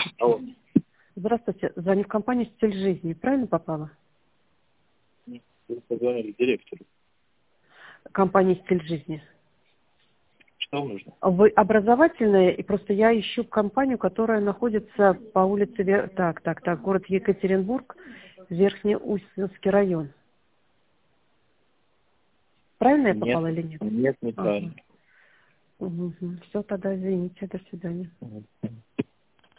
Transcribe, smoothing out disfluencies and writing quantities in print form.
Алло. Здравствуйте. Звоню в компанию «Стиль жизни». Правильно попала? Вы позвонили директору. Компания «Стиль жизни». Что вам нужно? Вы образовательная, и просто я ищу компанию, которая находится по улице... Так, город Екатеринбург, Верхнеустинский район. Правильно я Нет, попала или нет? нет, Ага. неправильно. Все, тогда извините. До свидания. Мгм.